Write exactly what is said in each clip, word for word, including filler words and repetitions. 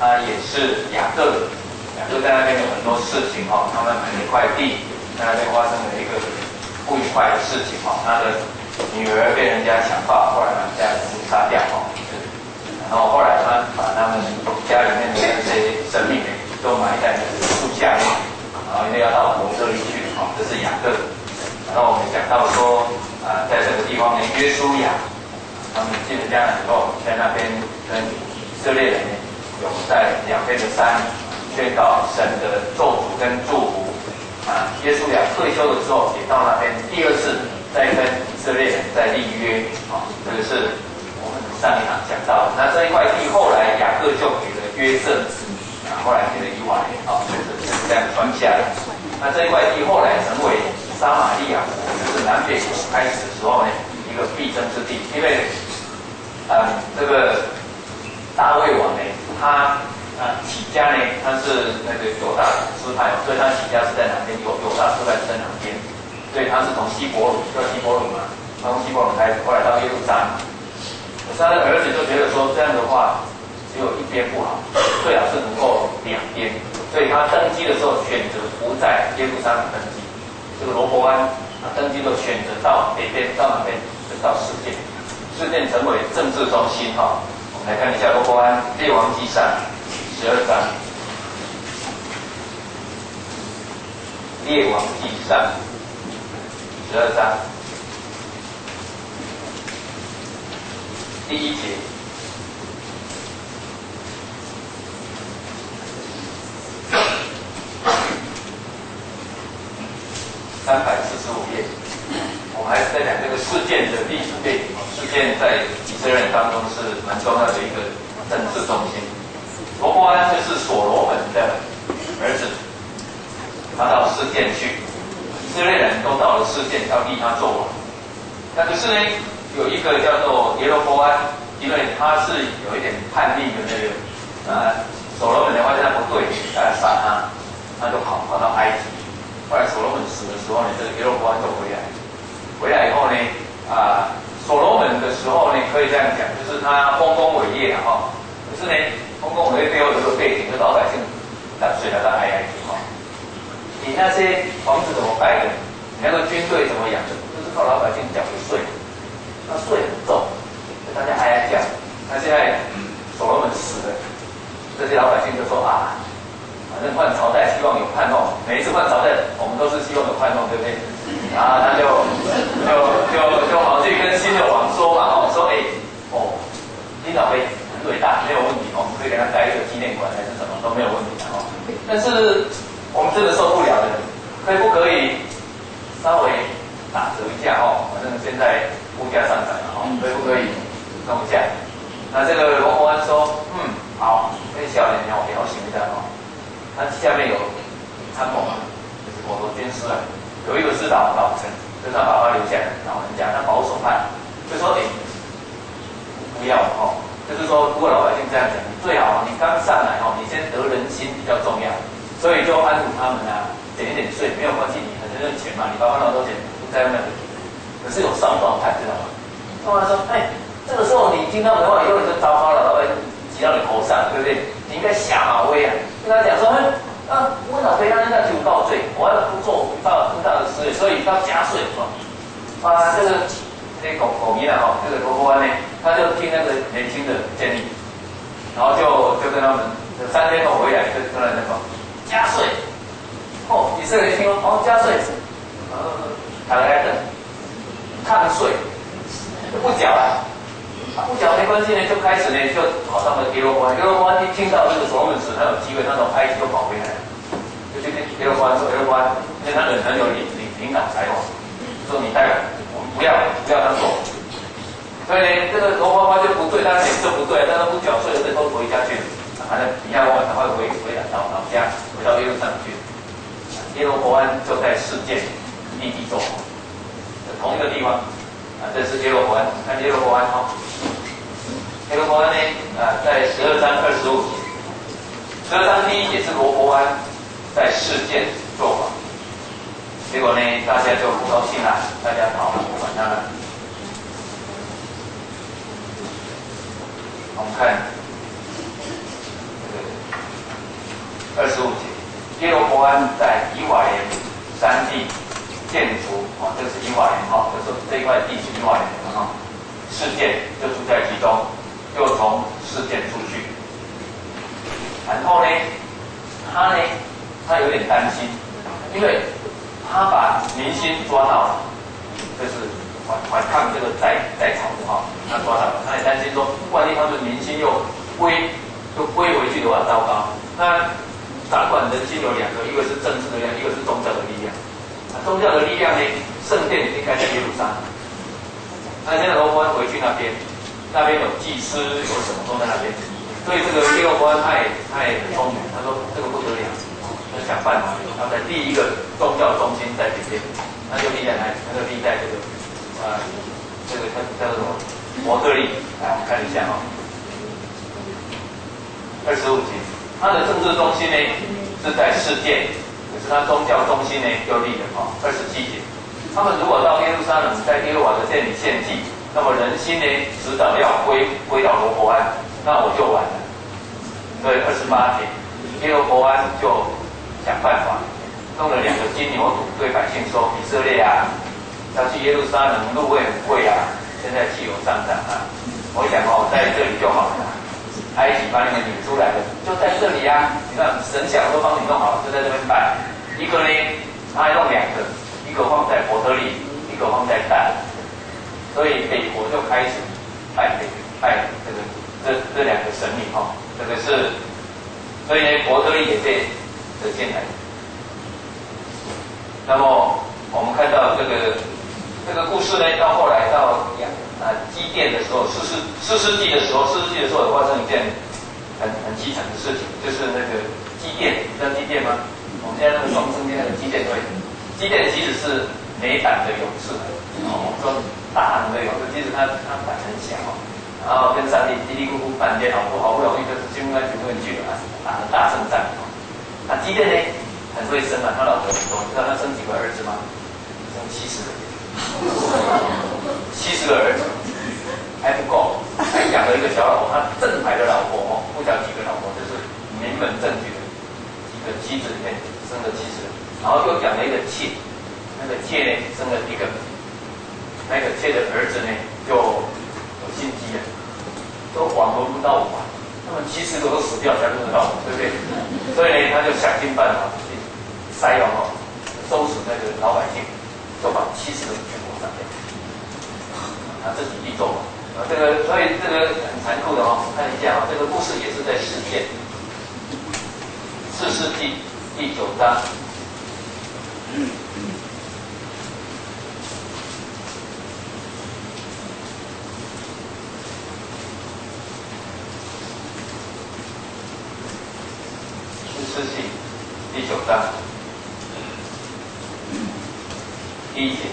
他也是雅各，雅各在那边有很多事情哦，他们买了一块地，在那边发生了一个不愉快的事情哦，他的女儿被人家强暴，后来把家人杀掉哦，然后后来他把他们家里面的那些生命都埋在树下面，然后因为要到伯特利去哦，这是雅各。然后我们讲到说，啊、呃，在这个地方呢，约书亚他们进了迦南以后，在那边跟以色列人有在两边的山宣告神的咒诅跟祝福。啊，约书亚退休的时候，也到那边第二次再跟以色列人再立约。啊，这个是我们上一堂讲到的。那这一块地后来雅各就给了约瑟，啊，后来给了以瓦莲，啊，就是这样传下来。那这一块地后来成为撒玛利亚国，就是南北国开始的时候呢，一个必争之地。因为，呃，这个大卫王呢，他啊起家呢，他是那个犹大支派，所以他起家是在哪边？犹犹大支派是在哪边？所以他是从希伯伦，叫希伯伦嘛，他从希伯伦开始，后来到耶路撒冷。可是他的儿子就觉得说，这样的话只有一边不好，最好是能够两边。所以他登基的时候选择不在耶路撒冷登基。这个罗伯安他登基就选择到北边，到哪边？就到示剑，示剑成为政治中心哈。我们来看一下罗伯安列王纪上十二章，列王纪上十二章第一节。三百四十五页，我们还是在讲这个事件的历史背景。事件在以色列人当中是蛮重要的一个政治中心。罗伯安就是所罗门的儿子，他到事件去，以色列人都到了事件，要立他做王。那可是呢，有一个叫做耶罗波安，因为他是有一点叛逆的那个，呃，所罗门的话现在不对，要杀他，他就跑跑到埃及。后来所罗门死的时候呢，这个耶罗波安就回来，回来以后呢，啊、呃，所罗门的时候呢，可以这样讲，就是他丰功伟业啊，哈。可是呢，丰功伟业背后有个背景，就是老百姓打碎了到哀哀哈。你那些房子怎么盖的？你那个军队怎么养的？就是靠老百姓缴的税，那税很重，大家哀哀叫。那现在所罗门死了，这些老百姓就说啊。反正换朝代希望有盼望，每一次换朝代，我们都是希望有盼望，对不对？然后他就就就就跑去跟新的王说嘛，哦，说哎，哦，领导会很伟大，没有问题，我们可以给他盖一个纪念馆还是什么都没有问题的哦。但是我们真的受不了的，可以不可以稍微打折一下哦？反正现在物价上涨了哦，可以不可以弄一下？那这个罗伯安说，嗯，好，跟小人要表行一下哦。他下面有参谋嘛，就是我的军师啊，有一个是老老臣，就是他爸爸留下来的老人家，他保守派，就说哎，不要哦，就是说如果老百姓这样讲，你最好你刚上来哦，你先得人心比较重要，所以就安抚他们啊，减一点税没有关系，你反正就是钱嘛，你爸爸那么多钱不在那里，可是有上状派知道吗？上状说，哎，这个时候你听他们的话，以后你就糟糕了，老百姓挤到你头上，对不对？你应该下马威啊！跟他讲说，啊，我老辈他现在提不到罪，我要不做不大不大的事业，所以要加税嘛。啊，这个这个狗狗迷了哈，这个罗伯安呢，他就听那个年轻的建议，然后就就跟他们三天后回来就跟他们说加税。哦，以色列人听说哦加税，呃，打开灯，抗税，不缴了。他不讲没关系呢，就开始呢就跑到了耶罗波安。耶罗波安一听到这个所罗门死，他有机会，他从埃及就跑回来了，就去跟耶罗波安说：“耶罗波安，因为他很很有领领领导才华，说你代表我们不要不要他做。”所以呢，这个罗波安就不对，当然也就不对，但是不缴税的人都回家去了。反正你要我赶快回回来到老家，回到耶路撒冷去。耶罗波安就在事件立地做王，同一个地方啊，这是耶罗波安，看耶罗波安哈。耶罗伯安呢？啊，在十二章二十五节，十二章第一节是罗伯安在事件做法，结果呢，大家就不高兴了，大家跑了，不管他了。我们看这个波安在以法莲山地建筑，哦，这个是以法莲，哈，就是这一块地是以法莲的哈，示剑就住在其中，又从示剑出去，然后呢，他呢，他有点担心，因为他把民心抓到了，就是反反抗这个在在朝的哈，他抓到了，他也担心说，万一他们民心又归又归回去的话，糟糕。那掌管人心有两个，一个是政治的力量，一个是宗教的力量。那宗教的力量呢，圣殿应该在耶路撒冷。那现在罗伯安回去那边，那边有祭司，有什么都在那边。所以这个耶罗伯安他也他也很聪明，他说这个不得了，就想办法要在第一个宗教中心在这边，那就立在哪里？那就立在这个呃这个叫叫做什么？伯特利，来我们看一下哈、哦，二十五节。它的政治中心呢是在世界，可是它宗教中心呢又立了哈。二十七节，他们如果到耶路撒冷，在耶和华的殿里献祭，那么人心呢迟早要归归到罗伯安，那我就完了。所以二十八节，耶和伯安就想办法，弄了两个金牛犊，对百姓说：以色列啊，要去耶路撒冷路费很贵啊，现在汽油上涨啊，我想哦，在这里就好了。埃及把你们引出来的，就在这里啊！你看神像都帮你弄好了，就在这边拜。一个呢，他还弄两个，一个放在伯特利，一个放在但。所以北国就开始拜这个拜这个这这两个神明哈、哦，这个是，所以呢，伯特利也被得进来。那么我们看到这个这个故事呢，到后来到亚。啊，基甸的时候，士师士师记的时候，士师记的时候发生一件很很凄惨的事情，就是那个基甸，你知道基甸吗？我们现在那个双生那个基甸队，基甸其实是美胆的勇士，哦，我们说大能的勇士，其实他他胆很小，然后跟上帝嘀嘀咕咕半天，好不好不容易就是进入那群问去了，打了大胜仗。那基甸呢，很会生啊，他老婆很多，你知道他生几个儿子吗？生七十个。七十个儿子还不够，还养了一个小老婆，他正牌的老婆哦，不讲几个老婆，就是名门正娶的几个妻子里面生了七十个，然后又养了一个妾，那个妾呢生了一个，那个妾的儿子呢就有心机了，都还轮不到我，他们七十个都死掉才轮得到我，对不对？所以呢，他就想尽办法去塞网哦，收拾那个老百姓。就把七十个全部杀掉，他自己立咒啊，这个所以这个很残酷的哦。看一下啊、哦，这个故事也是在世界四世纪第九章。嗯四世纪第九章。第一节，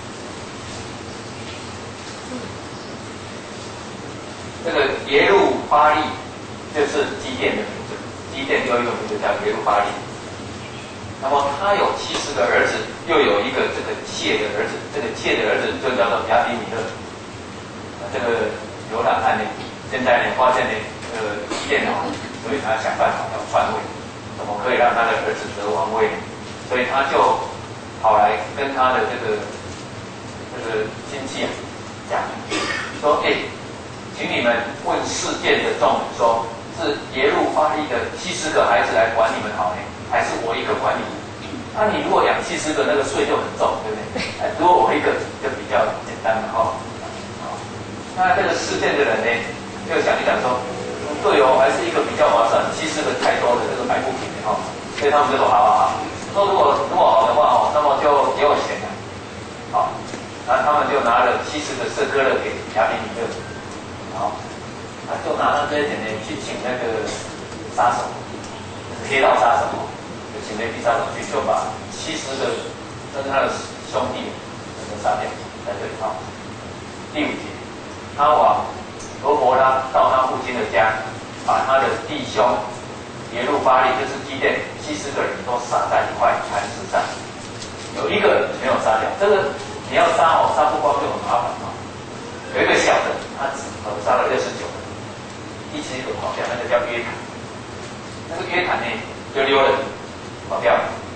这个耶路巴利就是基甸的名字，基甸又有一个名字叫耶路巴利。那么他有七十个儿子，又有一个这个妾的儿子，这个妾的儿子就叫做亚比米勒。这个流浪汉呢，现在呢发现呢，呃，基甸哦，所以他想办法要篡位，怎么可以让他的儿子得王位？所以他就跑来跟他的这个这个亲戚啊讲，说：“哎、欸，请你们问世界的众人说，是耶路巴利的七十个孩子来管你们好呢，还是我一个管你？那、啊、你如果养七十个，那个税就很重，对不对？哎，如果我一个就比较简单嘛，哈、哦。那这个世界的人呢，就想一想说，对哦，还是一个比较划算，七十个太多了，这个买不起的哈。所以他们就说：好好好。”说如果如果好的话哦，那么就给我钱了，好，然后他们就拿了七十个色科勒给亚比米勒，好，他就拿了这些钱呢去请那个杀手，黑道杀手，就请那批杀手去，就把七十个跟他的兄弟整个杀掉，在这里哈。第五节，他往罗伯拉到他父亲的家，把他的弟兄耶路巴利就是基甸。七十个人都杀在一块磐石上，有一个没有杀掉。这个你要杀哦，杀不光就很麻烦哦。有一个小的，他只杀了六十九个，第七个跑掉，那个叫约坦。那个约坦呢就溜了，跑掉了。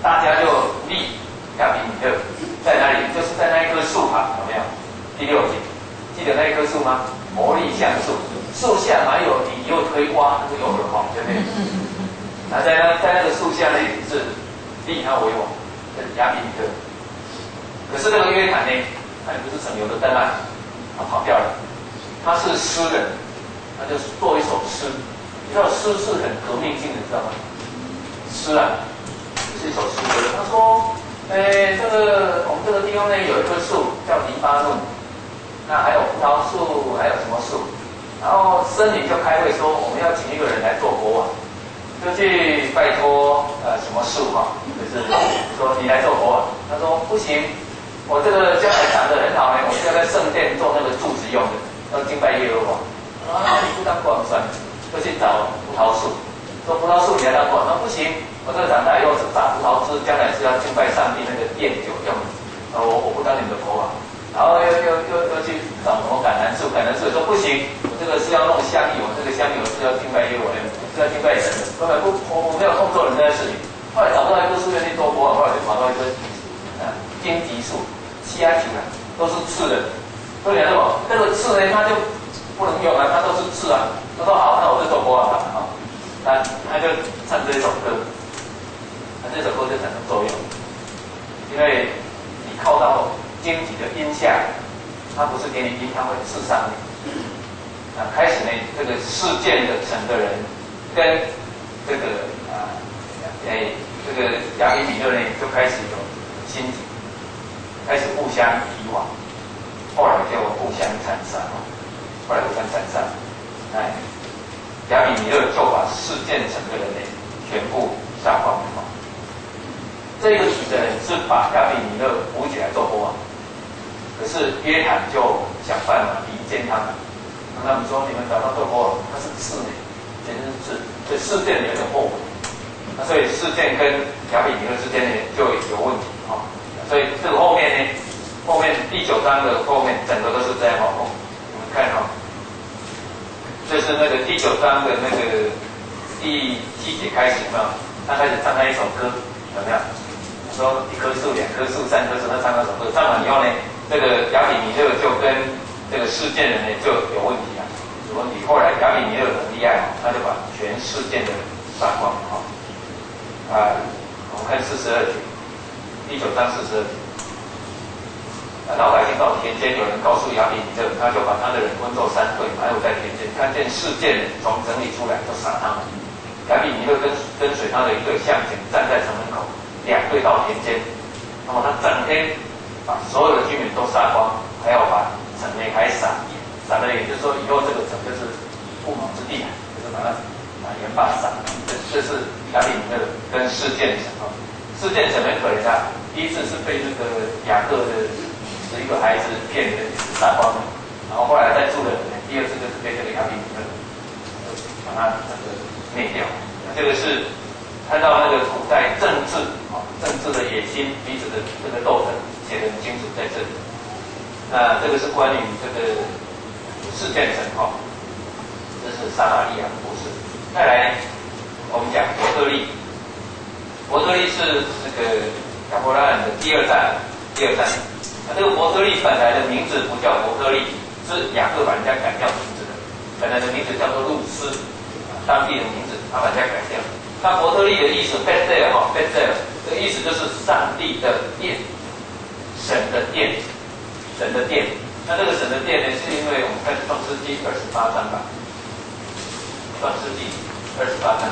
大家就立亚比米勒在哪里？就是在那一棵树旁，有没有？第六节，记得那一棵树吗？魔力橡树，树下哪有你又推瓜，那个有耳环，对不对？然后在那在那个树下呢是立他为王，是亚比米勒。可是那个约坦呢，他也不是省油的灯啊，他跑掉了。他是诗人，他就做一首诗。你知道诗是很革命性的，知道吗？诗啊，是一首诗歌。他说，哎，这个我们这个地方呢有一棵树叫黎巴嫩，那还有葡萄树，还有什么树？然后森林就开会说，我们要请一个人来做国王，就去拜托呃什么树哈，就是说你来做国王。他说不行。我这个将来长得很好呢，我是要在圣殿做那个柱子用的，要敬拜耶和华。啊，你不当国王算了，就去找葡萄树，说葡萄树你来当国王，说不行，我这个长大以后是榨葡萄汁，将来是要敬拜上帝那个奠酒用的，啊，我我不当你们的国王。然后又又又又去找什么橄榄树，橄榄树说不行，我这个是要弄香油，这个香油是要敬拜耶和华的，是要敬拜神的，根本不我我没有空做人家的事情。后来找不到一棵树愿意做国王，后来就跑到一棵啊荆棘树。西亚球啊，都是刺的。所以什么？这个刺呢，它就不能用啊，它都是刺啊。他说好，那我就做国王了啊。那他就唱这首歌，那这首歌就产生作用，因为你靠到荆棘的荫下，它不是给你荫，它会刺伤你。那开始呢，这个事件的成的人跟这个啊，哎，这个亚比米勒呢，就开始有心结。开始互相以往，后来就互相残杀，后来互相残杀。哎，亚比米勒就把事件城的人呢全部杀光了。这个举的人是把亚比米勒扶起来做国王，可是约坦就想办法离间他们，跟他们说：你们找他做国王，他是刺呢，简直是刺。所以事件有点后悔，那所以事件跟亚比米勒之间呢就有问题啊。所以这个后面呢，后面第九章的后面整个都是这样哦。我们看哦，这是那个第九章的那个第七节开始有没有？他开始唱他一首歌，有没有？说一棵树、两棵树、三棵树，他唱那首歌，唱完以后呢，这个亚比米勒就跟这个事件人呢就有问题了，有问题。后来亚比米勒很厉害，他就把全事件的人杀光了哈。啊，我们看四十二节。第九章四十二节，老百姓到田间，有人告诉亚比米勒，他就把他的人分作三队，埋伏在田间，看见事件从城里出来，就杀他们。亚比米勒跟跟随他的一队向前站在城门口，两队到田间，那么他整天把所有的居民都杀光，还要把城内还撒盐，撒了也就是说以后这个城就是不毛之地，就是把它把盐巴撒。这这是亚比米勒跟事件城啊。事件城很可怜啊，第一次是被这个雅各的十一个孩子骗的杀光了，然后后来再住的人，第二次就是被这个亚比米勒把他整个灭掉。这个是看到那个古代政治啊，政治的野心，彼此的这个斗争写得很清楚在这里。那这个是关于这个事件城哈，这是撒玛利亚的故事。再来，我们讲伯特利。伯特利是这个亚伯拉罕的第二站，第二站。那这个伯特利本来的名字不叫伯特利，是雅各把人家改掉名字的，本来的名字叫做路斯，当地的名字，他把人家改掉。那伯特利的意思 ，Bethel 哈 ，Bethel 这个意思就是上帝的殿，神的殿，神的殿。那这个神的殿呢，是因为我们看创世纪二十八章吧，创世纪二十八章。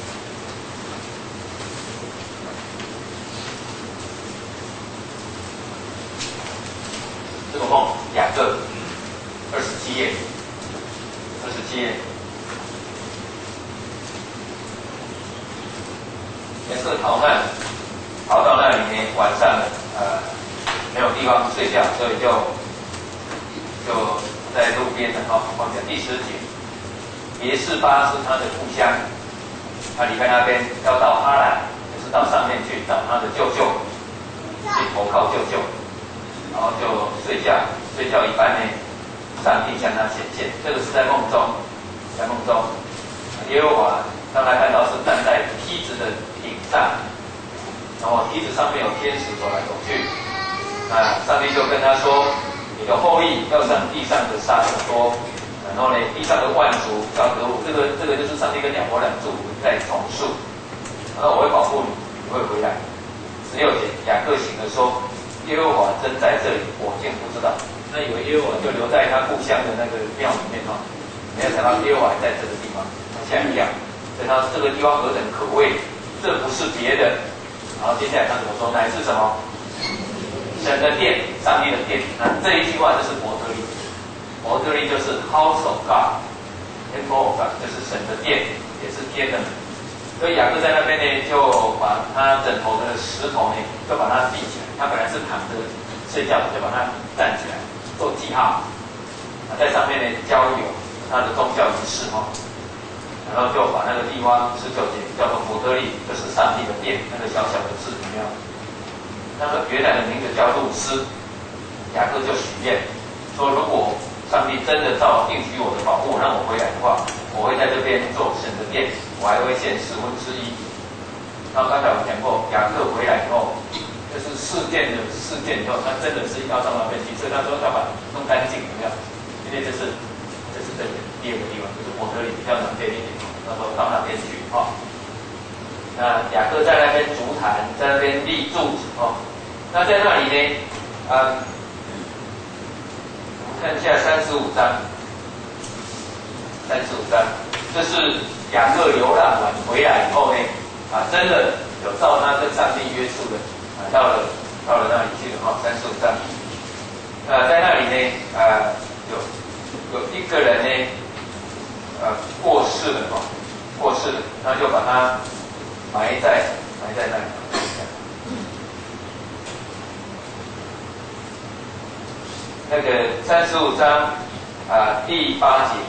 这个梦，雅各二十七页，二十七页，雅各逃难，逃到那里呢，晚上呃没有地方睡觉，所以就就在路边的哈，放下第十节，别是巴是他的故乡，他离开那边要到哈兰，就是到上面去找他的舅舅，去投靠舅舅。然后就睡觉，睡觉一半呢，上帝向他显现。这个是在梦中，在梦中，耶和华让他看到是站在梯子的顶上，然后天使走来走去。那上帝就跟他说：“你的后裔要像地上的沙这么多，然后呢，地上的万族要得我。”这个这个就是上帝跟亚伯兰祝福在重述。然后我会保护你，你会回来。十六节，雅各醒了说：“耶和华真在这里，我竟不知道。”那以为耶和华就留在他故乡的那个庙里面哈，没有想到耶和华在这个地方，他吓一跳。所以他说这个地方何等可畏，这不是别的。然后接下来他怎么说？乃是什么？神的殿，上帝的殿。那这一句话就是伯特利，伯特利就是 House of God，Temple of God， 就是神的殿，也是天的门。所以雅各在那边呢，就把他枕头的石头呢，就把它立起来。他本来是躺着睡觉的，就把它站起来。做记号，在上面呢交有他的宗教仪式哈，然后就把那个地方十九节叫做伯特利，就是上帝的殿，那个小小的字有没有？那个原来的名字叫路斯。雅各就许愿说，如果上帝真的照应许我的保护让我回来的话，我会在这边做神的殿，我还会献十分之一。然后刚才我们讲过，雅各回来以后。就是事件的事件以后，他真的是要到那边去，所以他说要把弄干净，有没有？因为这是这是这个第二个地方，就是伯特利比较南边一点，他说到那边去哈、哦。那雅各在那边筑坛，在那边立柱子哦。那在那里呢，呃，我们看一下三十五章，三十五章，这是雅各流浪完回来以后呢，啊，真的有照他跟上帝约束的。啊，到了到了那里去了哈，三十五章。呃，在那里呢，呃，有有一个人呢，呃，过世了哈，过世了，他就把他埋在埋在那里。那个三十五章啊、呃、第八节，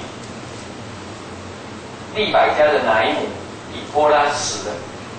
利百加的奶母以波拉死了。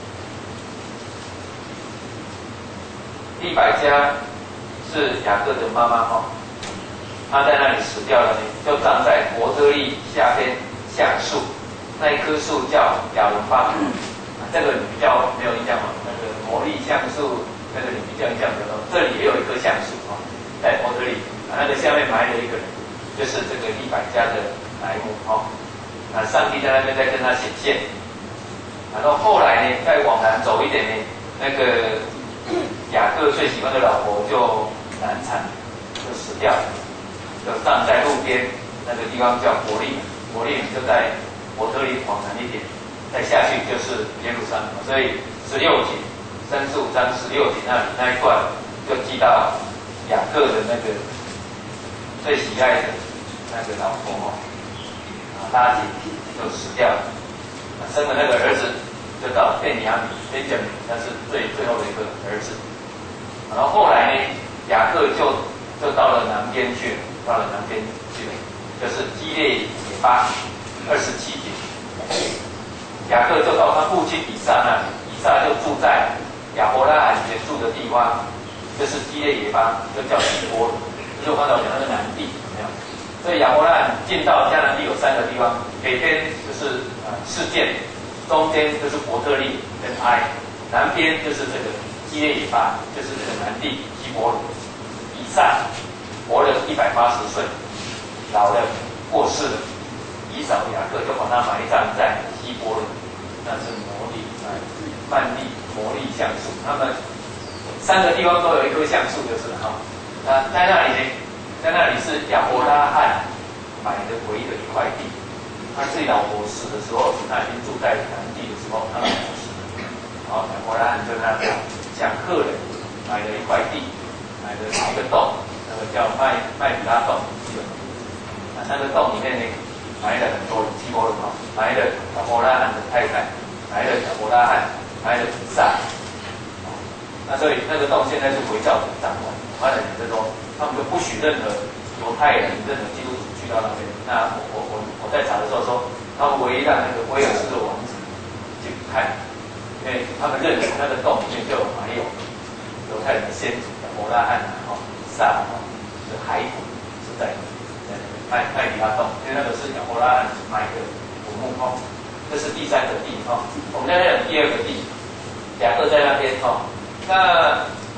利百加是雅各的妈妈哈，她在那里死掉了呢，就葬在伯特利下边橡树，那一棵树叫亚伦巴。这个你比较没有印象吗？那个魔力橡树，那个你比较印象比较多。这里也有一棵橡树哈，在伯特利啊，那个下面埋了一个人，就是这个利百加的奶母哈。那上帝在那边在跟他显现，然后后来呢，再往南走一点呢，那个。雅各最喜欢的老婆就难产，就死掉了，就葬在路边那个地方叫伯利门，伯利门就在伯特利往南一点，再下去就是耶路撒冷。所以十六节，三十五章十六节那里那一段就记到雅各的那个最喜爱的那个老婆哦，啊拉结就死掉了，生了那个儿子。就到便雅悯，便雅悯那是最最后的一个儿子。然后后来呢，雅各就就到了南边去了，到了南边去了，就是基列耶巴二十七节。雅各就到他父亲以撒那里，以撒就住在亚伯拉罕原住的地方，就是基列耶巴，就叫希伯伦。就是我刚才我讲那个南地，有没有？所以亚伯拉罕进到迦南地有三个地方，北边就是呃事件。中间就是伯特利跟埃，南边就是这个基列耶巴，就是这个南地希伯伦。以撒活了一百八十岁，老了过世了，以扫雅各就把他埋葬在希伯伦，那是摩利啊曼利摩利橡树，他们三个地方都有一棵橡树就是了哈。那在那里呢，在那里是亚伯拉罕买的唯一的一块地。他自己老婆死的时候，他已经住在南地的时候，他老婆死了。好，亚伯拉罕就那样向客人买了一块地，买了一个洞，那个叫麦麦比拉洞，记得吗？啊，那个洞里面呢，埋了很多人，希伯伦哈，埋了亚伯拉罕的太太，埋了亚伯拉罕，埋了以撒。那所以那个洞现在是回教的掌管，他的人就说，他们就不许任何犹太人、任何基督徒去到那边。那我我我我在查的时候说，他们唯一让那个威尔士的王子去看，因为他们认为那个洞里面就埋有犹太人的先祖亚伯拉罕啊、哦、以撒啊的骸骨是在在那个麦麦比拉洞，因为那个是亚伯拉罕埋的坟墓哦。这是第三个地哦。我们再讲第二个地，雅各在那边哦。那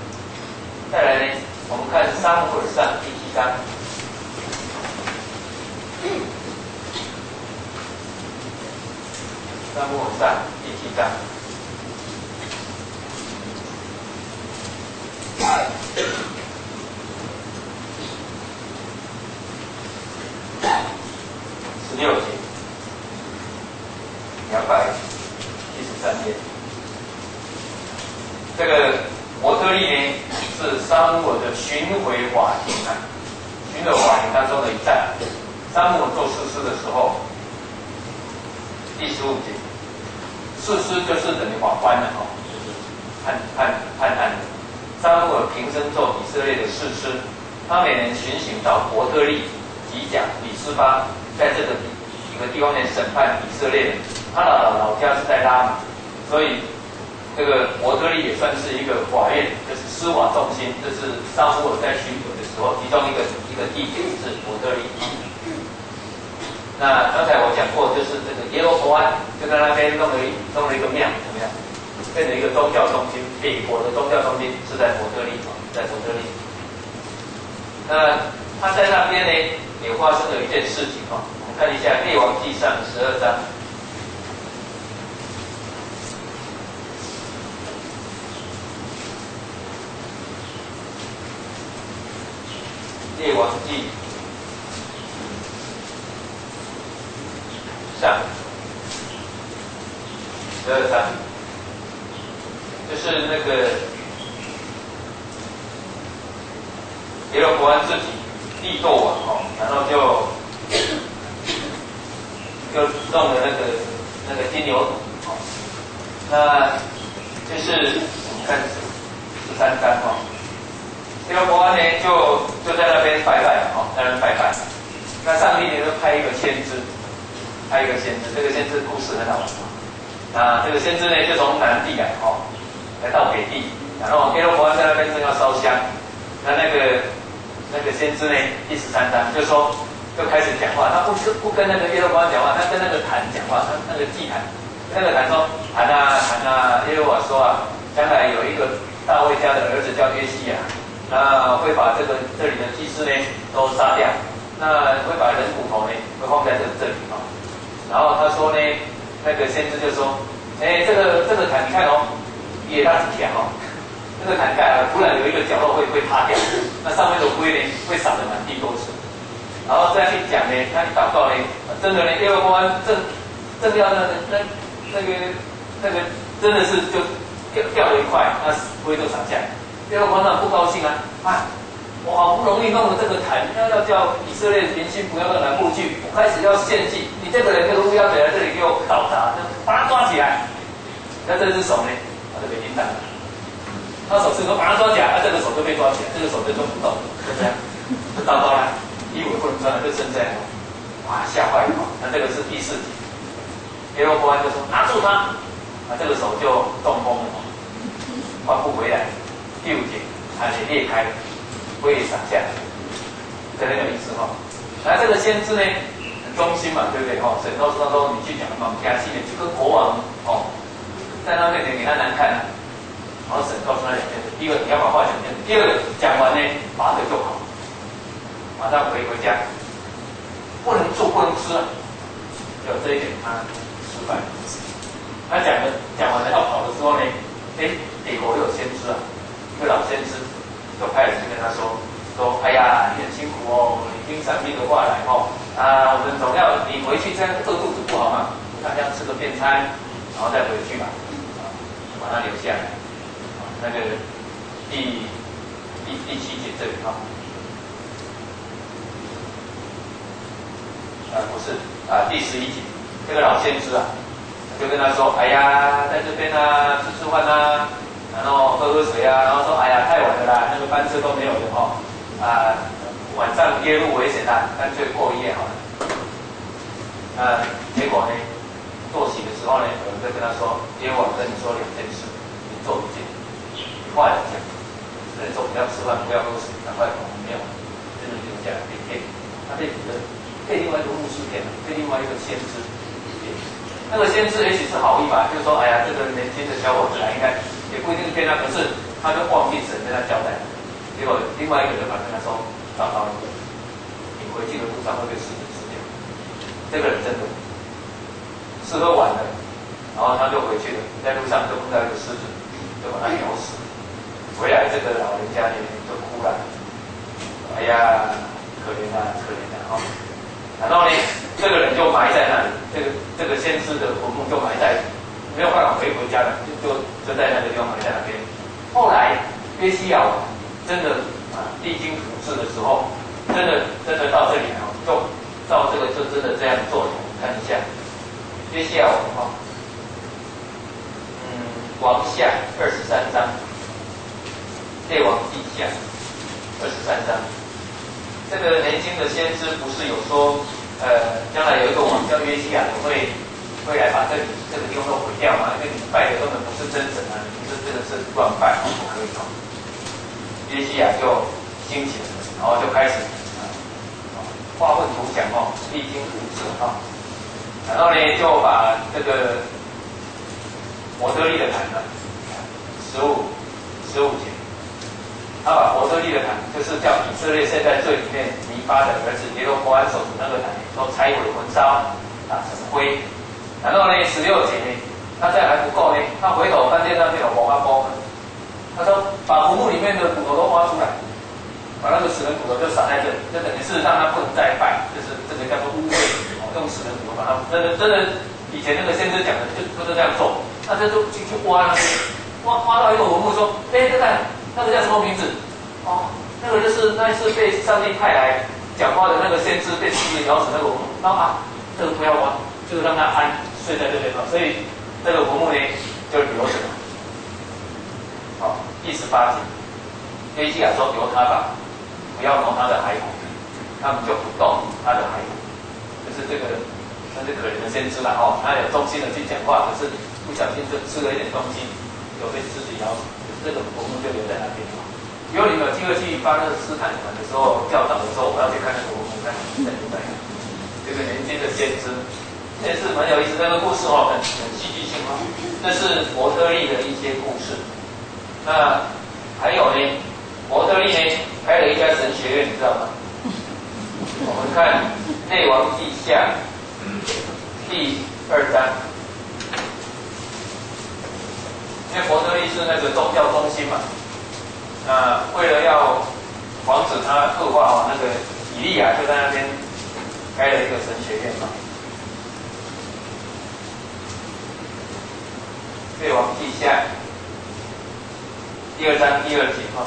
再来呢，我们看撒母耳上第七章。撒母耳上第七章。十六节，两百七十三页。这个伯特利呢，是撒母耳的巡回法庭啊，巡回法庭当中的一站。撒母耳做士师的时候，第十五节，士师就是等于法官了哦，就是判判判案的。撒母耳平生做以色列的士师，他每年巡行到伯特利、吉甲、米斯巴，在这个一个地方呢审判以色列人。他的老家是在拉玛，所以这个伯特利也算是一个法院，就是司法中心。这是撒母耳在巡抚的时候，其中一个一个地点是伯特利。那刚才我讲过，就是这个耶罗波安就在那边弄了一弄了一个庙，怎么样？变成一个宗教中心，北国的宗教中心是在伯特利，在伯特利。那他在那边呢，也发生了一件事情哦。我们看一下《列王纪上》十二章，《列王纪上》十二章。就是那个耶罗波安自己立斗王哦，然后就就弄了那个那个金牛犊哦，那就是我们看十三章哦，耶罗波安呢就就在那边拜拜哦，在那边拜拜，那上帝呢就派一个先知，派一个先知，这个先知故事很好玩哦，那这个先知呢就从南地来哦。来到北地，然后耶罗波安在那边正要烧香，那那个那个先知呢，第十三章就说，就开始讲话，他不是不跟那个耶罗波安讲话，他跟那个坛讲话，他那个祭坛，那个坛说，坛啊坛啊，耶和华说啊，将来有一个大卫家的儿子叫约西亚，那会把这个这里的祭司呢都杀掉，那会把人骨头呢会放在这这里啊，然后他说呢，那个先知就说，哎，这个这个坛你看哦。也它几条哦，这个坛盖啊，突然有一个角落会会塌掉，那上面的灰呢会撒得满地都是。然后再去讲呢，他一祷告呢，真的呢，耶和华正正要那那那个那个真的是就掉掉了一块，那灰都洒下来。耶和华那不高兴啊啊！我好不容易弄了这个坛，要要叫以色列民心不要到南部去，我开始要献祭，你这个人这个乌鸦嘴在这里给我搞砸，把他抓起来。那这只手呢？这个叮当，他手是说把他抓起来，他这个手就被抓起来，这个手就动不动，就这样，就糟糕了，衣服不能穿了，就剩这样，哇，吓坏了。那这个是第四节，耶罗波安就说拿住他，啊，这个手就中风了，换不回来。第五节，它也裂开，灰也洒下来，这很有意思哈。那这个先知呢，很忠心嘛，对不对？哈，神告诉他说，你去讲嘛，加西呢，就跟国王哦。在他面前给他难看，然后神告诉他两件事：第一个，你要把话讲清楚；第二个，讲完呢，拔腿就跑，马上回回家，不能住，不能吃啊。有这一点，他失败。他讲的讲完了要跑的时候呢，哎，北国有先知啊，一个老先知，就派人去跟他说：说，哎呀，你很辛苦哦，你听上帝的话来哦，啊，我们总要你回去这样饿肚子不好嘛，大家吃个便餐，然后再回去吧。把它留下来，啊，那个第第第七节这里哈，啊不是啊第十一节，这个老先知啊，就跟他说，哎呀，在这边啊吃吃饭啊，然后喝喝水啊，然后说，哎呀太晚了啦，那个班车都没有了哈，啊晚上夜路危险啦，干脆过夜好了。啊，结果呢？做席的时候呢，有人就跟他说：“耶和华跟你说两件事，你做一件，你话要讲。人说不要吃饭，不要喝水，赶快跑，没有，真的留下来被骗。他被的被另外一个牧师骗了，被另外一个先知骗。那个先知也许是好意吧，就是说，哎呀，这个年轻的小伙子啊，应该也不一定是骗他，可是他就忘记神跟他交代， 结果另外一个人反跟他说：“糟糕了，你回去的路上会被狮子吃掉。”这个人真的吃喝完了，然后他就回去了，在路上就碰到一个狮子，就把他咬死。回来这个老人家呢就哭了，哎呀，可怜啊，可怜啊！哦，然后呢，这个人就埋在那里，这个这个先知的坟墓就埋在，没有办法回回家了，就就就在那个地方埋在那边。后来约西亚王真的啊励精图治的时候，真的真的到这里啊，就照这个就真的这样做。我们看一下约西亚王哈，嗯，王下二十三章。列王记下二十三章，这个年轻的先知不是有说，呃，将来有一个王叫约西亚，会会来把这里这个地方都毁掉吗？因为你们拜的根本不是真神啊，你们这这个是乱拜，不可以哦。约西亚就兴起了，然后就开始啊，画混图讲哦，励精图治哈，然后呢就把这个伯特利的坛呢，十五十五节。他把伯特利的坛，就是叫以色列现在最里面尼巴的儿子耶罗波安手主那个坛，都拆毁焚烧，打成灰。然后呢，十六节呢，他这样还不够呢，他回头看见那边有挖沟，他说把坟墓里面的骨头都挖出来，把那个死人骨头就撒在这里，就等于是让他不能再拜，就是这个叫做污秽，用死人骨头把它，真的真的，以前那个先知讲的就就是这样做，那这就去去挖那边，挖挖到一个坟墓说，哎，这个。那个叫什么名字？哦，那个就是那一次被上帝派来讲话的那个先知被狮子咬死那个坟墓，然后啊，这个不要挖，就是让他安睡在这边嘛。所以这个坟墓呢就留着了。好，第十八节，约西亚说由他吧，不要动他的骸骨，他们就不动他的骸骨。就是这个真是可怜的先知了哦，他有忠心的去讲话，可是不小心就吃了一点东西，就被狮子咬死。这个坟墓就留在那边。以后你们有机会去巴勒斯坦玩的时候，教导的时候，我要去看那个坟墓，看在不在。这个年轻的先知，这也是蛮有意思。这个故事哦，很很戏剧性哦。这是伯特利的一些故事。那还有呢，伯特利呢开了一家神学院，你知道吗？我们看《列王记下》第二章。因为伯特利是那个宗教中心嘛，那为了要防止他恶化哦，那个以利亚就在那边开了一个神学院嘛。列王记下第二章第二节哈，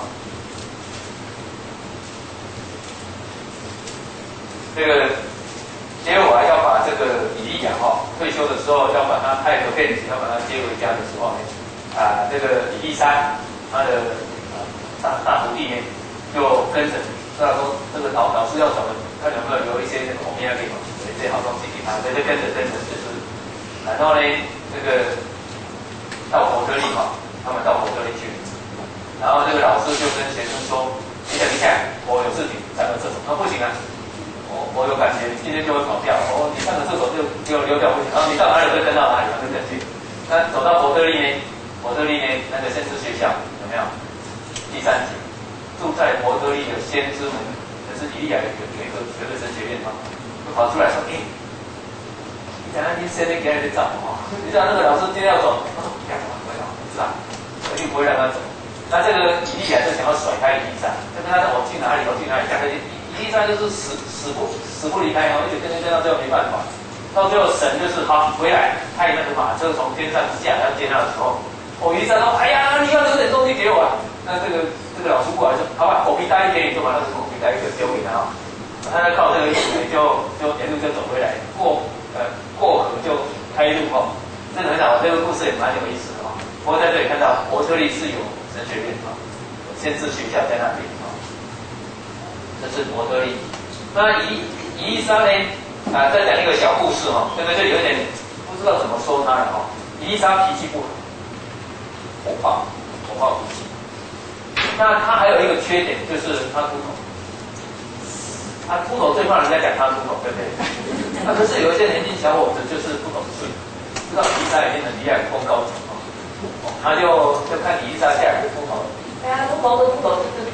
这个结果啊要把这个以利亚哈退休的时候要把他派个骗子要把他接回家的时候呢。啊，这个以利沙，他的啊大大徒弟呢，就跟着，知道说这个老老师要走了，看有没有留一些那个欧米亚给我，有一些好东西给他，所以就跟着跟着就是，然后呢，这个到伯特利嘛，他们到伯特利去，然后这个老师就跟学生说，你等一下，我有事情上个厕所，他说不行啊，我我有感觉今天就会跑掉，我你上个厕所就给我溜掉不行，然后你到哪里就跟到哪里，就跟去，那走到伯特利呢？伯特利呢，那个先知学校有没有？第三节，住在伯特利的先知们，就是以利亚有有一个有一个神学院嘛，就跑出来说：“哎、欸，你讲那天现在给人家找哦，你知道那个老师今天要走，他说干嘛不会走？不知道，我一定不会让他走。”那这个以利亚就想要甩开以利沙，就跟他说：“我去哪里？我去哪里？”讲的以利沙就是死死不死不离开哦，一直跟跟跟到最后没办法，到最后神就是好回来，派那个马车从天上下来要接他的时候。我以利沙说：“哎呀，你要留点东西给我啊！”那这个这个老师过来说：“好吧，狗皮袋给你，就把那个狗皮袋一个丢给他啊。”他就靠这个意思就就沿路就走回来，过呃过河就开路哦。真的很好，这个故事也蛮有意思的哦。不过在这里看到伯特利是有神学院啊，先知学校在那边啊。这是伯特利。那以以利沙呢啊，再讲一个小故事哈，这个就有点不知道怎么说他了哈。以利沙脾气不好。火爆，火爆脾气。那他还有一个缺点，就是他秃头。他秃头最怕人家讲他秃头，对不对？那可是有一些年轻小伙子就是不懂事，知道以利沙已经很厉害，功高震主，他就就看以利沙下来就秃头，哎呀，秃头的秃头，这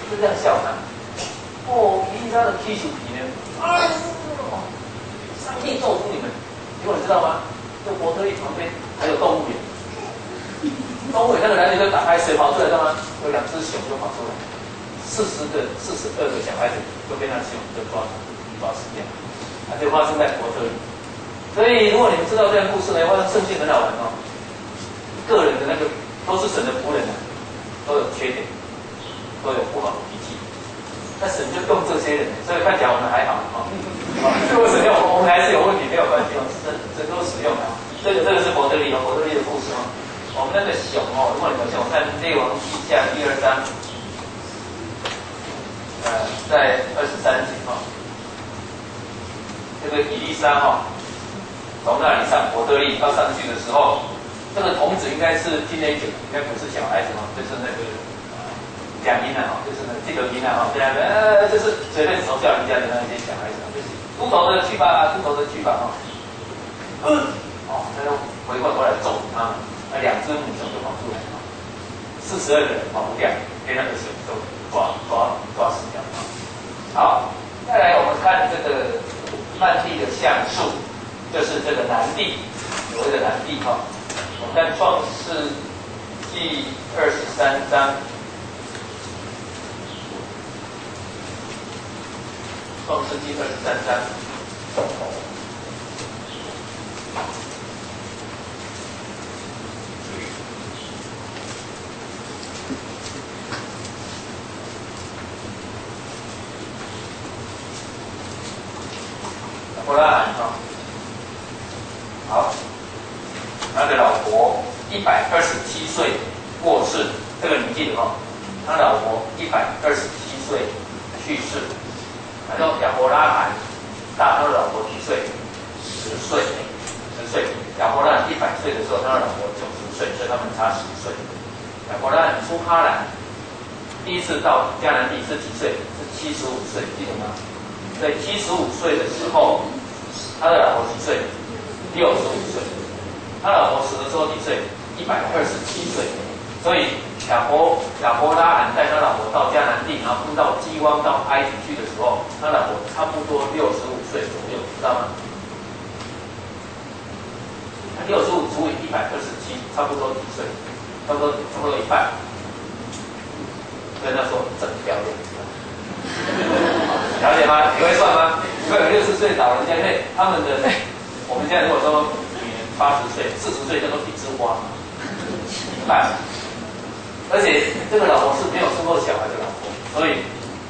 就这样笑他。哦，伊丽莎的踢球皮呢？哎呦，上帝咒诅你们！结果你知道吗？这伯特利旁边还有动物园，动物园那个男人就打开水跑出来，知道吗？有两只熊就跑出来，四十个、四十二个小孩子就被那熊就抓抓死掉。啊，这发生在伯特利。所以，如果你们知道这样故事呢，发现圣经很好玩哦。个人的那个都是神的仆人啊，都有缺点，都有不好的脾气。那神就用这些人，所以看起来我们还好啊。如果神用我们还是有问题，没有关系哦，神神都使用啊。这个这个是伯特利哦，伯特利的故事哦。我们那个熊哦，如果你发现我看列王记下第二章，呃，在二十三节哈、哦，这个以利沙哈、哦，从那里上伯特利要上去的时候，这个童子应该是听那酒，应该不是小孩子哈、哦，就是那个。讲音啊，就是那记得音啊，这样的，呃，就是随便嘲笑人家的那些小孩子，就是秃头的去吧，秃头的去吧，哈、哦，嗯，哦，他就回过头来揍他们，那两只母熊就跑出来，哈、哦，四十二个人跑不掉，被那个熊都抓抓抓死掉，好，再来我们看这个曼地的橡树，就是这个南地，所谓的南地哈、哦，我们看创世纪二十三章。创世纪二十三章，亚伯拉罕哈，好，他的老婆一百二十七岁过世，这个你记得哈？他老婆一百二十七岁去世。然后亚伯拉罕大他的老婆几岁？十岁，十岁。亚伯拉罕一百岁的时候，他的老婆九十岁，所以他们差十岁。亚伯拉罕出哈兰，第一次到迦南地是几岁？是七十五岁，记得吗？在七十五岁的时候，他的老婆几岁？六十五岁。他老婆死的时候几岁？一百二十七岁。所以亚伯亚伯拉罕带他老婆到迦南地，然后碰到饥荒到埃及去的时候，他老婆差不多六十五岁左右，知道吗？六十五除以一百二十七，差不多几岁？差不多差不多一半。跟他说整漂亮，了解吗？你会算吗？你会有六十岁老人家，因为他们的我们现在如果说女人八十岁、四十岁叫做比之花，一半。而且这个老婆是没有生过小孩的老婆，所以，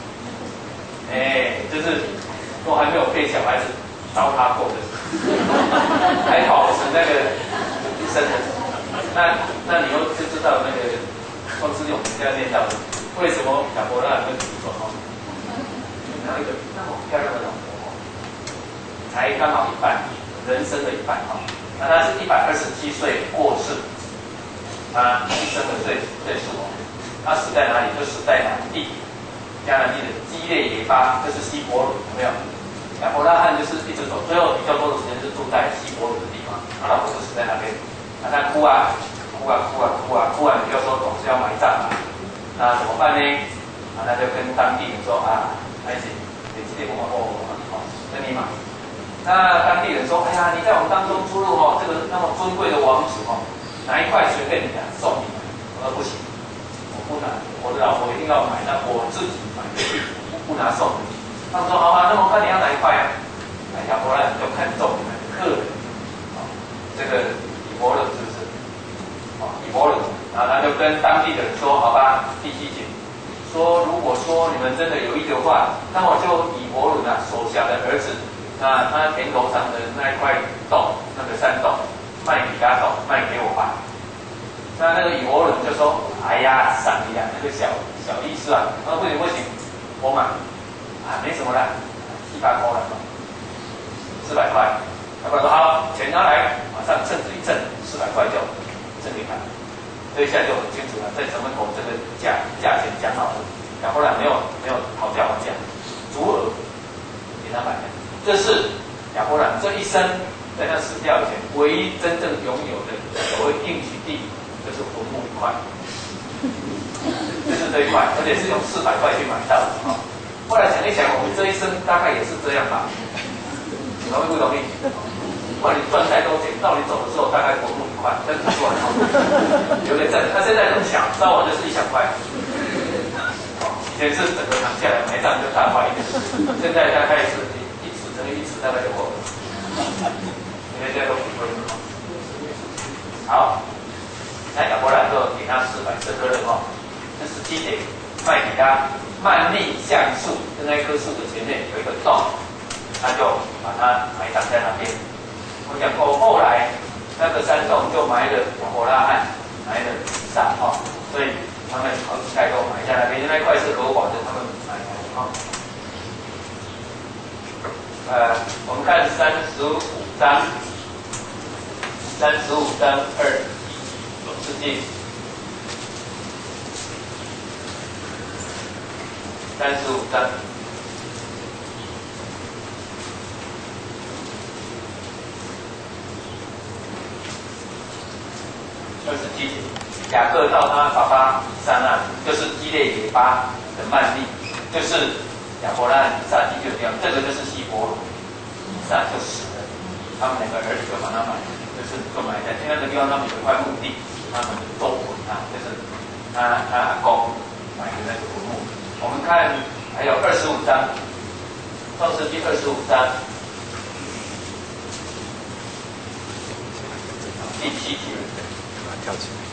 哎，就是都还没有被小孩子糟蹋过的，还保持那个生的。那那你又就知道那个创世纪我们现在念到的，为什么亚伯拉罕跟主说哦，你拿一个那么漂亮的老婆哦，才刚好一半，人生的一半哈、哦。那他是一百二十七岁过世。他一生的岁岁数哦，他死在哪里？就死在南地，迦南地的基列耶巴，就是西伯鲁，有没有？亚伯拉罕就是一直走，最后比较多的时间是住在西伯鲁的地方，他老婆就死在那边，那他哭啊哭啊哭啊哭啊哭完，你就说总是要埋葬嘛，那怎么办呢？啊，那就跟当地人说啊，还是给基列耶巴哦哦，跟你买。那当地人说，哎呀，你在我们当中出入哦，这个那么尊贵的王子哦。哪一块随便你拿，送你买。我说不行，我不拿，我的老婆一定要买，那我自己买，我不拿送你。他们说好吧，那么看你要哪一块啊？哎，亚伯拉罕就看中你们的客人，啊、哦，这个以伯伦是不是？啊、哦，以伯伦，然后他就跟当地的人说，好吧，第七节说，如果说你们真的有意的话，那我就以伯伦啊所辖的儿子，那他田头上的那一块豆，那个山豆。卖给他走，卖给我吧。那那个以伯伦就说：“哎呀，赏你啊，那个小小意思啊。”他说：“不行不行，我买啊，没什么啦，七八块了嘛，四百块。”他说：“好，钱拿来，马上秤子一称，四百块就挣给他。”这一下就很清楚了，在城门口这个价价钱讲好了，亚伯兰没有没有讨价还价，足额给他买的。这是亚伯兰这一生。在他死掉以前，唯一真正拥有的所谓应许地，就是坟墓一块，就是这一块，而且是用四百块去买到的啊。后来想一想，我们这一生大概也是这样吧，容易不容易？不管你赚再多钱，到你走的时候大概国木一块，真的是很好，有点挣。那现在怎么想？早晚就是一小块。以前是整个扛下来，每一张就大块一点，现在大概是一尺乘以一尺，大概就够了。因为现在都不贵了。好，那亚伯兰就给他四百这棵的话，这是基点卖给他曼利橡树，就那棵树的前面有一个洞，他就把它埋葬在那边。我讲过，后来那个山洞就埋了亚伯拉罕，埋了以撒哈，所以他们好几代都埋在那边。那一块是合法的，他们埋的哈。呃，我们看三十五章，三十五章二创世纪，三十五章。二十七节，雅各到他爸爸以撒那里，就是基列耶巴的曼利，就是亚伯拉罕、以撒第六地方，这个就是希伯伦，以撒就死了，他们两个儿子就把他埋，就是就埋在那个地方，他们有一块墓地，他们就都滚啊，就是他他阿公埋的那个坟墓。我们看还有二十五章，创世纪二十五章第七节。跳起来。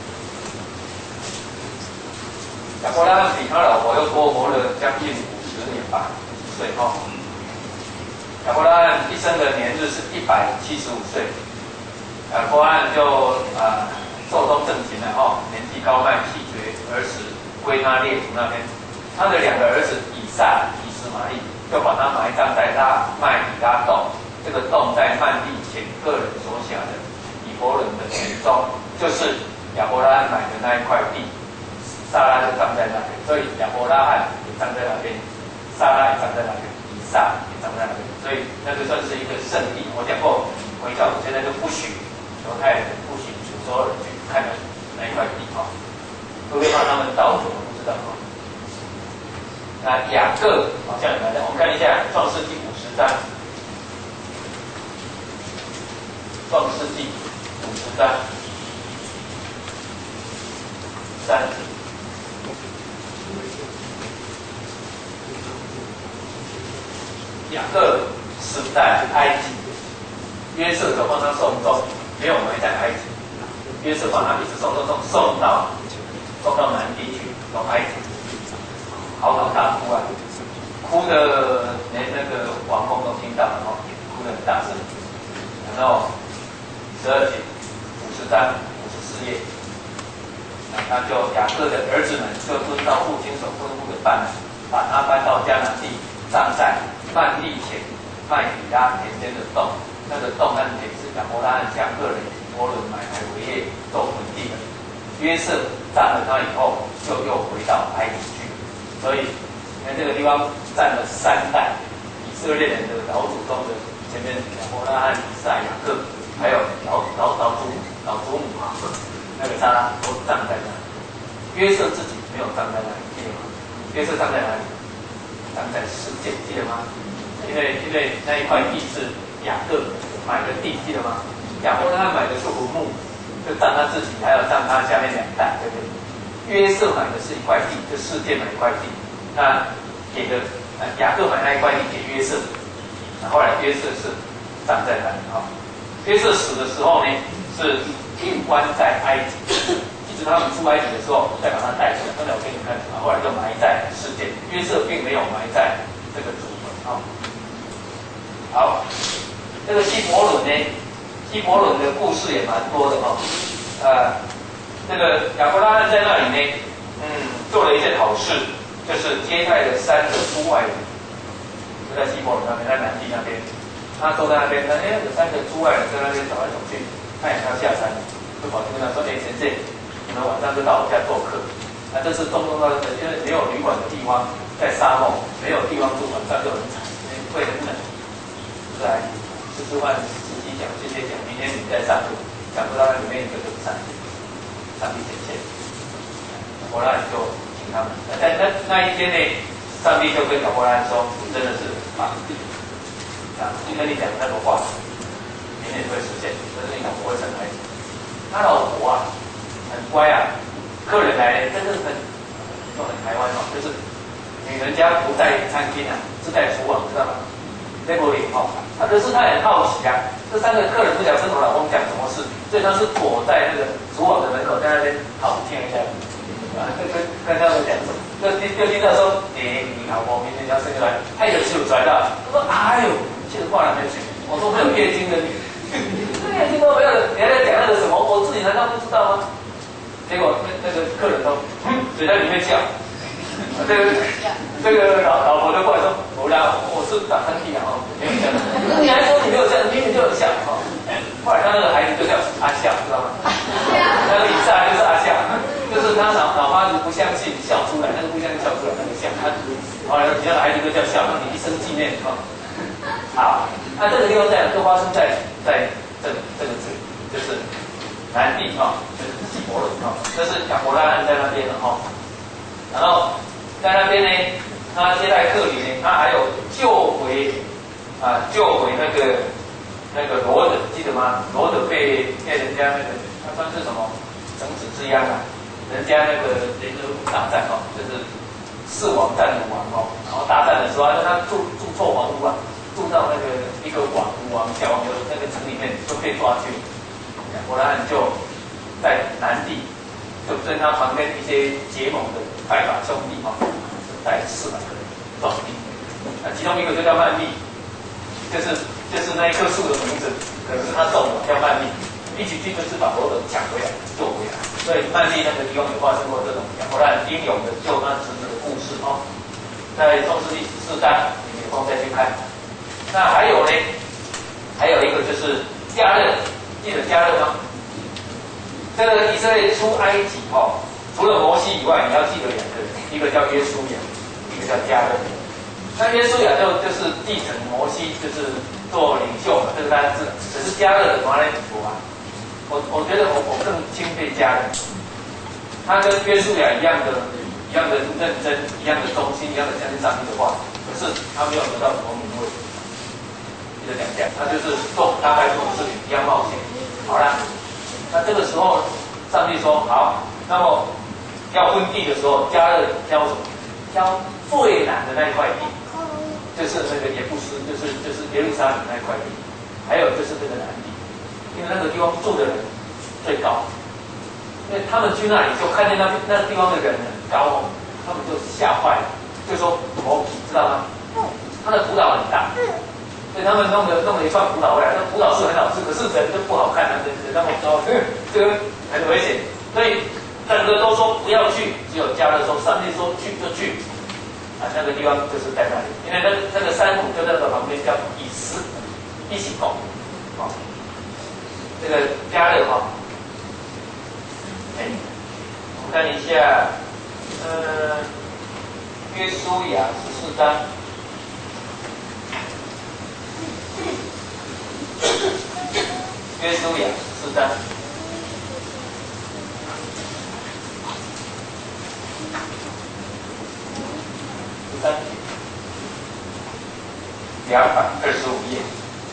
亚伯拉罕比他老婆又多活了将近五十年吧，岁哈。亚伯拉罕一生的年日是一百七十五岁。亚伯拉罕就啊寿终正寝了哈，年纪高迈气绝而死，归他列祖那边。他的两个儿子以撒、以实玛利就把他埋葬在拉麦比拉洞，这个洞在曼地前个人所辖的以伯伦的田中。就是亚伯拉罕买的那一块地，撒拉就葬在那边，所以亚伯拉罕也葬在那边，撒拉也葬在那边，以撒也葬在那边，所以那个算是一个圣地。我讲过，回教徒现在就不许犹太人不许所有人去看那一块地哈，会不会怕他们盗走？我不知道哈。那雅各好像有来的，我们看一下创世纪五十章，创世纪五十章。三，雅各死在埃及，约瑟就帮他送终，没有埋在埃及。约瑟把他一直送送送送到送到南地去，到埃及，嚎啕大哭啊，哭的连那个王公都听到了哦，哭得很大声。然后十二节，五十章五十四页。那就雅各的儿子们就遵照父亲所吩咐的办，把他搬到迦南地，葬在曼利前麦比拉田间的洞。那个洞和田是亚伯拉罕向个人以伯伦买来为业做坟地的。约瑟葬了他以后，就又回到埃及去。所以你看这个地方占了三代以色列人的老祖宗的前面亚伯拉罕、以撒、雅各，还有老老老祖母、老祖母啊。那个撒拉都葬在那里，约瑟自己没有葬在那里，记得吗？约瑟葬在哪里？葬在世界，记得吗？因为因为那一块地是雅各买的地，记得吗？亚伯拉罕买的是坟墓，就葬他自己，还要葬他下面两代，对不对？约瑟买的是一块地，就世界买一块地，那给的雅各买那一块地给约瑟，那后来约瑟是葬在那里哈。约瑟死的时候呢是隐关在埃及，一直他们出埃及的时候，再把他带出来。刚才我给你们看，后来就埋在世界。约瑟并没有埋在这个祖坟啊。好，这个希伯伦呢，希伯伦的故事也蛮多的哈。呃，这个亚伯拉罕在那里呢，嗯，做了一件好事，就是接待了三个出外人，就在希伯伦那边，在南地那边。他坐在那边，哎，有三个出外人在那边走来走去。他也要下山，就跑去跟他说：“哎，先生，你们晚上就到我家做客。啊，这是重重要的，因为没有旅馆的地方，在沙漠没有地方住，晚上就很惨，因为会很冷。来吃吃饭，吃鸡讲，谢谢讲，明天你再上路，想不到那里面一个就上上帝显现，后来就请他们。在那那一天呢，上帝就跟亚伯拉罕说：“你真的是啊，啊，就跟你讲那个话，明年会实现，就是你老婆会生孩子。”他老婆啊，很乖啊，客人来，真的很就很台湾哦，就是女人家不在餐厅啊，是在厨房，知道吗？那不灵哦，啊，可是他很好奇啊，这三个客人不晓得跟我老公讲什么事，所以他是躲在那个厨房的门口，在那边好听一下，啊，跟跟跟他们讲，就听就听到说，哎，你老婆明天要生出来，他有就拽到，他说，哎呦，这个话哪边去？我说没有月经的你，月经都没有，你还在讲那个什么？我自己难道不知道吗？结果那那个客人说，嗯，嘴在里面笑。这个这个老老婆就过来说，我啦，我是打喷嚏啊，哦，没有笑。你还说你没有笑，明明就有笑哦。后来他那个孩子就叫阿笑，知道吗？那个以撒就是阿笑，就是他脑脑瓜子不相信笑出来，那个不相信笑出来那个笑，他后来其他的孩子就叫笑，让你一生纪念啊。好，那这个地方在就发生在在这这个字，就是南地哈，就是希伯伦哈，这是亚伯拉罕在那边的哈。然后在那边呢，他接待客旅呢，他还有救回啊，救回那个那个罗德，记得吗？罗德被被人家那个他算是什么绳子之殃啊？人家那个联合国大战哦，就是四王战五王哦，然后大战的时候，他住住错房屋啊，住到那个一个王武王小王的那个城里面，就被抓去。亚伯拉罕就在南地。就跟他旁边一些结盟的拜法兄弟哈，带四百个人壮丁，那其中一个就叫曼利，就是就是那一棵树的名字，可是他种的叫曼利，一起去就是把罗德抢回来救回来，所以曼利那个地方有发生过这种亚伯拉罕英勇的救他侄子的故事哦，在创世纪十四章你有空再去看。那还有呢，还有一个就是加勒，记得加勒吗？这个以色列出埃及哦，除了摩西以外，你要记得两个人，一个叫约书亚，一个叫加勒。那约书亚就就是继承摩西，就是做领袖嘛，这个大家知道。可是加勒从哪里出啊？我我觉得我我更钦佩加勒，他跟约书亚一样的，一样的认真，一样的忠心，一样的相信上帝的话。可是他没有得到什么名位，记得讲讲，他就是做他该做的事情，一样冒险。好啦。那这个时候，上帝说好，那么要分地的时候，加勒交什么？交最南的那一块地，就是那个耶布斯，就是就是耶路撒冷那一块地，还有就是这个南地，因为那个地方住的人最高，因为他们去那里就看见那那个地方的人很高哦，他们就吓坏了，就说摩皮知道吗？他的葡萄很大。所以他们弄了弄了一串葡萄回来，那葡萄是很好吃，可是人就不好看，人人那么高，这个很危险。所以整个都说不要去，只有加勒说，上帝说去就去，啊，那个地方就是在那里，因为那那个山谷就在那个旁边叫以斯，一起拱，哦，这个加勒哈，哎，我们看一下，呃，约书亚十四章。约书亚十四章，十三节，两百二十五页。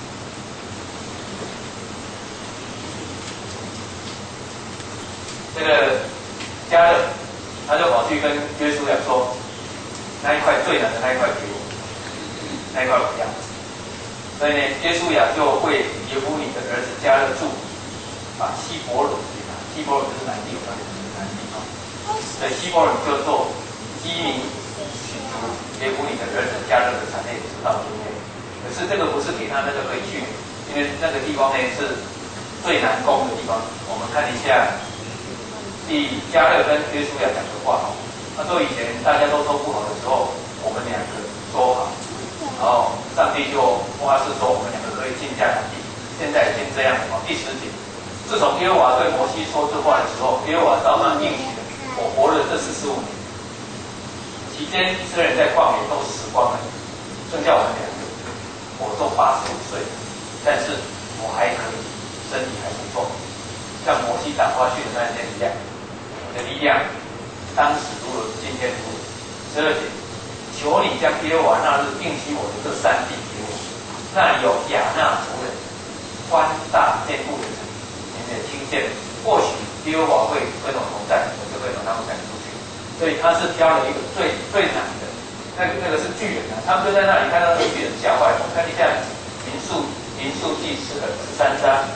这个加勒，他就跑去跟约书亚说：“那一块最难的那一块给我，那一块我要。”所以呢，约书亚就会耶夫尼的儿子加勒住，把希伯伦给他，希伯伦就是南地，我刚才讲的南地啊。所以希伯伦就做基民许族耶夫尼的儿子加勒的产业，直到今天。可是这个不是给他那个可以去，因为那个地方呢是最难攻的地方。我们看一下，第加勒跟约书亚讲的话哦，他说以前大家都说不好的时候，我们两个说好。然后上帝就发誓说，我们两个可以进迦南地。现在已经这样了。第十节，自从耶和华对摩西说这话的时候，耶和华照他应许的，我活了这四十五年。期间，以色列人在旷野都死光了，剩下我们两个。我都八十五岁了，但是我还可以，身体还不错，像摩西打花絮的那一天一样，我的力量当时如果今天如十二节，求你将耶和华那日应许我的这三地给我，那有亚衲族人宽大坚固的城，你们也听见，或许耶和华会跟我同在，我就会把他们赶出去。所以他是挑了一个最最难的，那个那个是巨人啊，他们就在那里看到那个巨人吓坏了。我们看一下民数民数记十三章，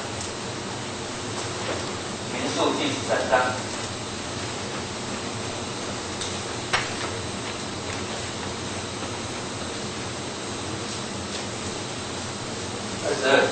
民数记十三章。二十二，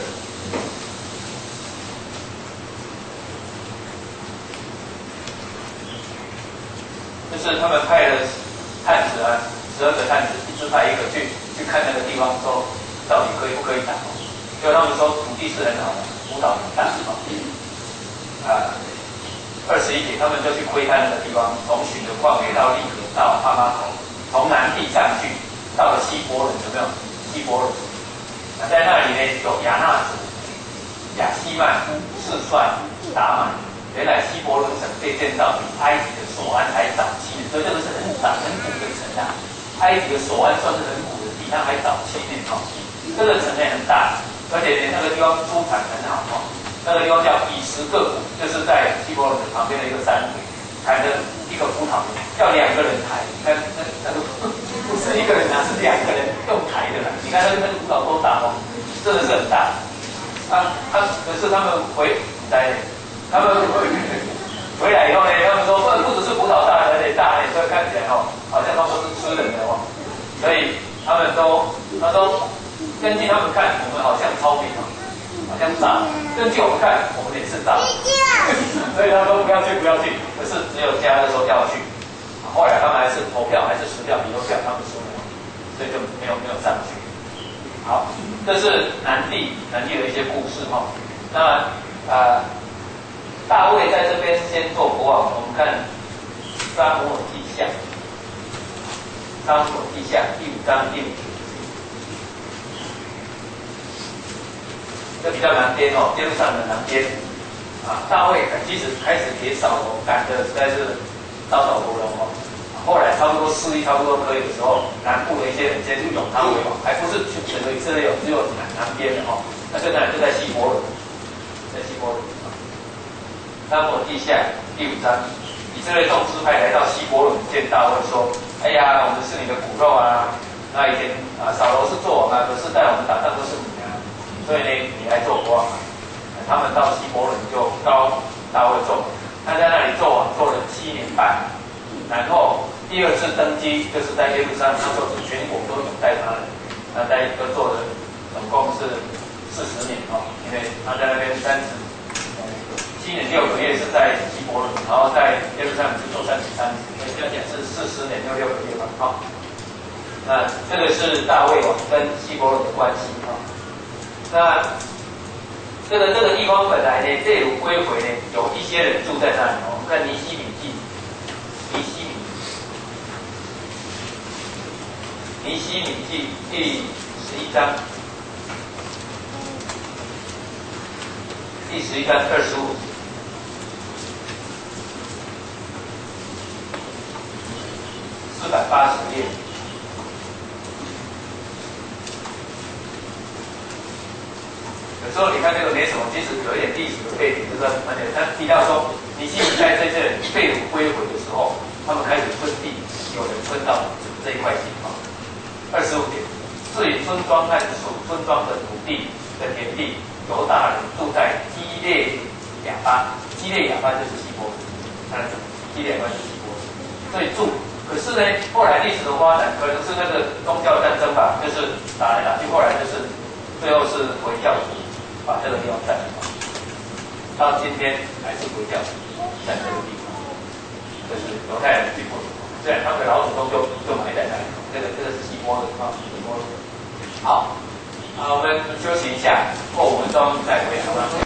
就是他们派了探子啊，十二个探子，一直派一个去去看那个地方，说到底可以不可以打？结果他们说土地是很好的，葡萄很大啊。二十一节，他们就去窥探那个地方，从寻的旷野到利河到哈马口，从南地上去，到了希伯伦，有没有？希伯伦。那在那里呢，有亚衲族、亚西曼、示算、达满。原来希伯伦城被建造比埃及的索安还早期，所以这个是很早很古的城啊。埃及的索安算是很古的，比它还早期呢哈。这个城也很大，而且呢那个地方出产很好哈。那个地方叫以实各谷，就是在希伯伦城旁边的一个山谷，产的一个葡萄园，要两个人抬。你看那那个不是一个人拿，是两个人用抬的啦。你看那个那个葡萄多大哦，真的是很大。他他可是他们回来，他们回来以后呢，他们说不不只是葡萄大，而且大呢，所以看起来哦，好像都不是吃人的哦。所以他们都他说，根据他们看，我们好像聪明哦。好像大，根据我们看，我们也是大，所以他们说不要去，不要去。可是只有加勒说要去，后来他们还是投票，还是十票比投票，他们输了，所以就没有没有上去。好，这是南地南地的一些故事哈。那呃，大卫在这边先做国王，我们看撒母耳记下，撒母耳记下第五章第五节。这比较南边哦，耶路撒冷的南边啊，大卫其实开始给扫罗赶的实在是刀倒夺龙哦。后来差不多势力差不多可以的时候，南部的一些人先就拥他为王，还不是全整个以色列有，只有南南边的哦。那就在就在希伯伦，在希伯伦。撒母耳记下第五章，以色列众支派来到希伯伦见大卫说：“哎呀，我们是你的骨肉啊！那以前啊，扫罗是做王啊，可是带我们打仗都是你啊。”所以呢，你来做国王啊！他们到希伯伦就高大卫做，他在那里做王做了七年半，然后第二次登基就是在耶路撒冷，那时候是全国都拥戴他的，那在都做了总共是四十年哦，因为他在那边三十七年六个月是在希伯伦，然后在耶路撒冷是做三十三年，所以这样讲是四十年又六个月吧，好、哦。那这个是大卫王跟希伯伦的关系啊。哦那这个这个地方本来呢，被掳归回呢，有一些人住在那里。我们看尼希米记，尼希米，尼希米记第十一章，第十一章二十五节。四百八十页。有时候你看这个没什么，其实有一点历史的背景，就是而且他提到说，尼希米在这些人被掳归回的时候，他们开始分地，有人分到这一块地方。二十五节，至于村庄和属村庄的土地的田地，犹大人住在基列亚巴，基列亚巴就是希伯伦，看得懂？基列亚巴就是希伯伦，所以住。可是呢，后来历史的发展可能是那个宗教战争吧，就是打来打去，后来就是最后是回教徒。把这个地方占领，到今天还是回教在这个地方，这是犹太人去过的，虽然他们的老祖宗就就埋在那里，这个这个是希伯伦啊，希伯伦。好，啊，我们休息一下，过五分钟再回来，好吗？